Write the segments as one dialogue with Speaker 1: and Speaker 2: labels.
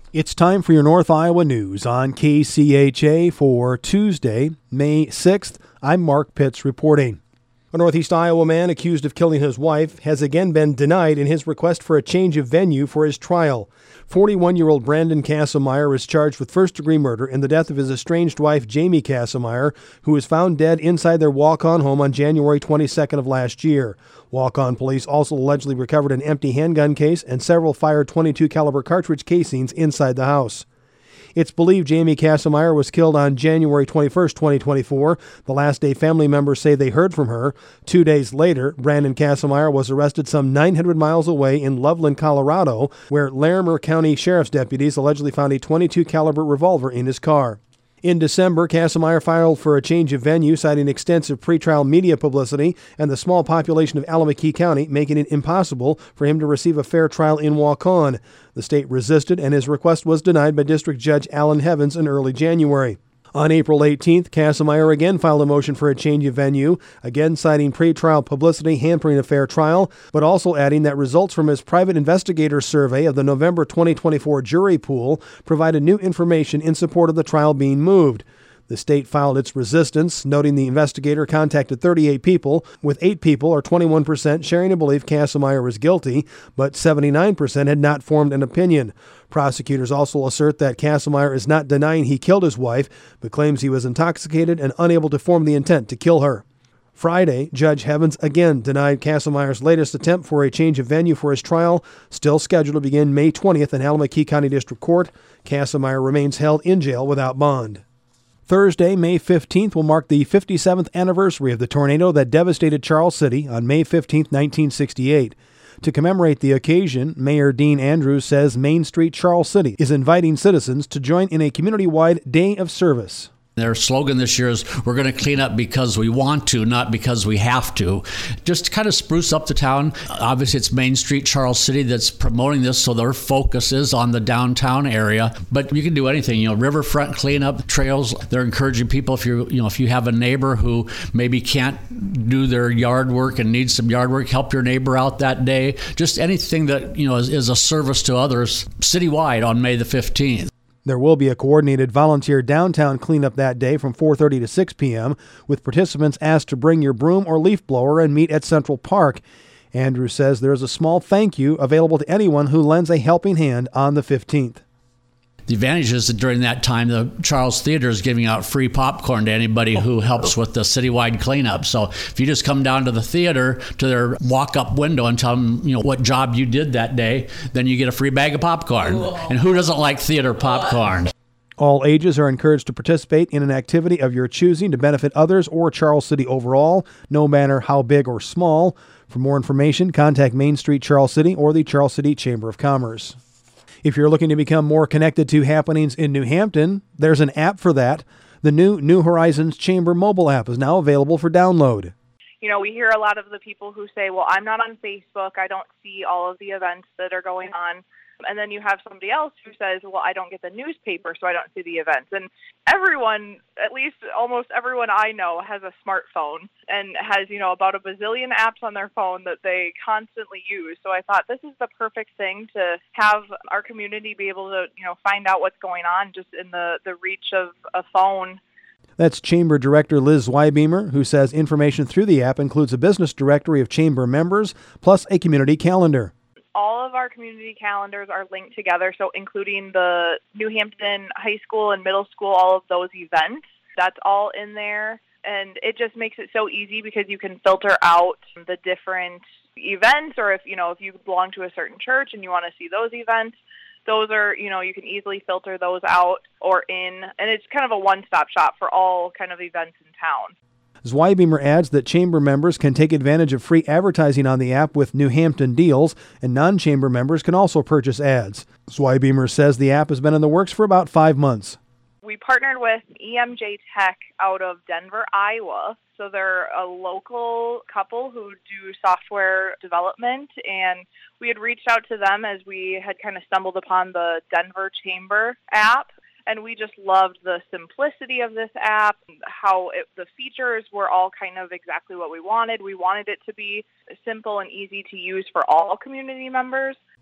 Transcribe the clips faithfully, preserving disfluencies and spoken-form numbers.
Speaker 1: It's time for your North Iowa news on K C H A for Tuesday, May sixth. I'm Mark Pitts reporting. A Northeast Iowa man accused of killing his wife has again been denied in his request for a change of venue for his trial. forty-one-year-old Brandon Kassemeyer is charged with first-degree murder in the death of his estranged wife, Jamie Kassemeyer, who was found dead inside their walk-on home on January twenty-second of last year. Walk-on police also allegedly recovered an empty handgun case and several fired twenty-two caliber cartridge casings inside the house. It's believed Jamie Kassemeyer was killed on January twenty-first, twenty twenty-four, the last day family members say they heard from her. Two days later, Brandon Kassemeyer was arrested some nine hundred miles away in Loveland, Colorado, where Larimer County Sheriff's deputies allegedly found a twenty-two caliber revolver in his car. In December, Kassemeyer filed for a change of venue, citing extensive pretrial media publicity and the small population of Allamakee County, making it impossible for him to receive a fair trial in Waukon. The state resisted, and his request was denied by District Judge Alan Heavens in early January. On April eighteenth, Kassemeyer again filed a motion for a change of venue, again citing pretrial publicity hampering a fair trial, but also adding that results from his private investigator survey of the November twenty twenty-four jury pool provided new information in support of the trial being moved. The state filed its resistance, noting the investigator contacted thirty-eight people, with eight people, or twenty-one percent, sharing a belief Kassemeyer was guilty, but seventy-nine percent had not formed an opinion. Prosecutors also assert that Kassemeyer is not denying he killed his wife, but claims he was intoxicated and unable to form the intent to kill her. Friday, Judge Heavens again denied Kassemeyer's latest attempt for a change of venue for his trial, still scheduled to begin May twentieth in Allamakee County District Court. Kassemeyer remains held in jail without bond. Thursday, May fifteenth, will mark the fifty-seventh anniversary of the tornado that devastated Charles City on May fifteenth, nineteen sixty-eight. To commemorate the occasion, Mayor Dean Andrews says Main Street Charles City is inviting citizens to join in a community-wide day of service.
Speaker 2: Their slogan this year is, we're going to clean up because we want to, not because we have to. Just to kind of spruce up the town. Obviously, it's Main Street Charles City that's promoting this, so their focus is on the downtown area. But you can do anything, you know, riverfront cleanup, trails. They're encouraging people, if you you know, if you have a neighbor who maybe can't do their yard work and needs some yard work, help your neighbor out that day. Just anything that, you know, is, is a service to others citywide on May the fifteenth.
Speaker 1: There will be a coordinated volunteer downtown cleanup that day from four thirty to six p.m., with participants asked to bring your broom or leaf blower and meet at Central Park. Andrews says there is a small thank you available to anyone who lends a helping hand on the fifteenth.
Speaker 2: The advantage is that during that time, the Charles Theater is giving out free popcorn to anybody who helps with the citywide cleanup. So if you just come down to the theater, to their walk-up window and tell them, you know, what job you did that day, then you get a free bag of popcorn. And who doesn't like theater popcorn?
Speaker 1: All ages are encouraged to participate in an activity of your choosing to benefit others or Charles City overall, no matter how big or small. For more information, contact Main Street Charles City or the Charles City Chamber of Commerce. If you're looking to become more connected to happenings in New Hampton, there's an app for that. The new New Horizons Chamber mobile app is now available for download.
Speaker 3: You know, we hear a lot of the people who say, well, I'm not on Facebook. I don't see all of the events that are going on. And then you have somebody else who says, well, I don't get the newspaper, so I don't see the events. And everyone, at least almost everyone I know, has a smartphone and has, you know, about a bazillion apps on their phone that they constantly use. So I thought this is the perfect thing to have our community be able to, you know, find out what's going on just in the, the reach of a phone.
Speaker 1: That's Chamber Director Liz Zweibeamer, who says information through the app includes a business directory of Chamber members, plus a community calendar.
Speaker 3: All of our community calendars are linked together, so including the New Hampton High School and Middle School, all of those events, that's all in there. And it just makes it so easy because you can filter out the different events, or if, you know, if you belong to a certain church and you want to see those events, those are, you know, you can easily filter those out or in, and it's kind of a one-stop shop for all kind of events in town.
Speaker 1: Zweibeamer adds that Chamber members can take advantage of free advertising on the app with New Hampton deals, and non-Chamber members can also purchase ads. Zweibeamer says the app has been in the works for about five months.
Speaker 3: We partnered with E M J Tech out of Denver, Iowa. So they're a local couple who do software development, and we had reached out to them as we had kind of stumbled upon the Denver Chamber app. And we just loved the simplicity of this app, how it, the features were all kind of exactly what we wanted. We wanted it to be simple and easy to use for all community members.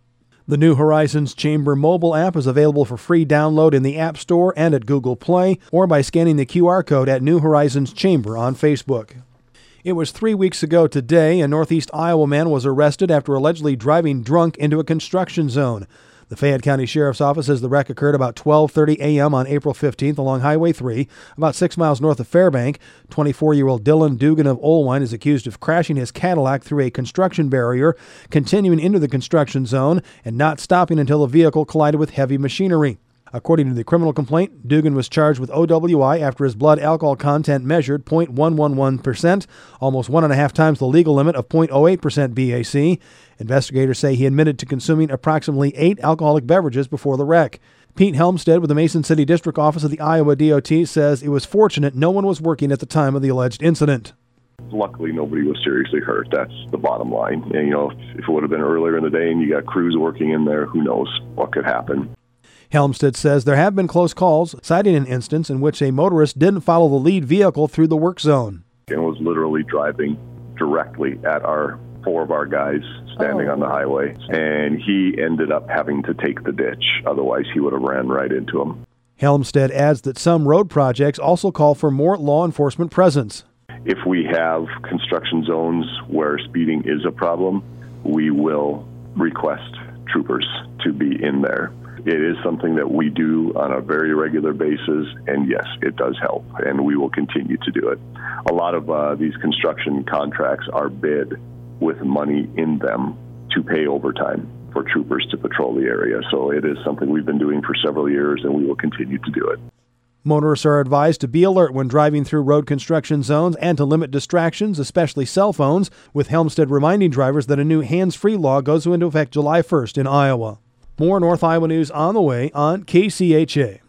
Speaker 1: The New Horizons Chamber mobile app is available for free download in the App Store and at Google Play, or by scanning the Q R code at New Horizons Chamber on Facebook. It was three weeks ago today a Northeast Iowa man was arrested after allegedly driving drunk into a construction zone. The Fayette County Sheriff's Office says the wreck occurred about twelve thirty a.m. on April fifteenth along Highway three, about six miles north of Fairbank. twenty-four-year-old Dylan Dugan of Olwine is accused of crashing his Cadillac through a construction barrier, continuing into the construction zone, and not stopping until the vehicle collided with heavy machinery. According to the criminal complaint, Dugan was charged with O W I after his blood alcohol content measured zero point one one one percent, almost one and a half times the legal limit of zero point zero eight percent B A C. Investigators say he admitted to consuming approximately eight alcoholic beverages before the wreck. Pete Helmstead with the Mason City District Office of the Iowa D O T says it was fortunate no one was working at the time of the alleged incident.
Speaker 4: Luckily, nobody was seriously hurt. That's the bottom line. And, you know, if, if it would have been earlier in the day and you got crews working in there, who knows what could happen.
Speaker 1: Helmstead says there have been close calls, citing an instance in which a motorist didn't follow the lead vehicle through the work zone.
Speaker 4: And was literally driving directly at our four of our guys standing oh. on the highway, and he ended up having to take the ditch. Otherwise, he would have ran right into him.
Speaker 1: Helmstead adds that some road projects also call for more law enforcement presence.
Speaker 4: If we have construction zones where speeding is a problem, we will request troopers to be in there. It is something that we do on a very regular basis, and yes, it does help, and we will continue to do it. A lot of uh, these construction contracts are bid with money in them to pay overtime for troopers to patrol the area, so it is something we've been doing for several years, and we will continue to do it.
Speaker 1: Motorists are advised to be alert when driving through road construction zones and to limit distractions, especially cell phones, with Helmstead reminding drivers that a new hands-free law goes into effect July first in Iowa. More North Iowa news on the way on K C H A.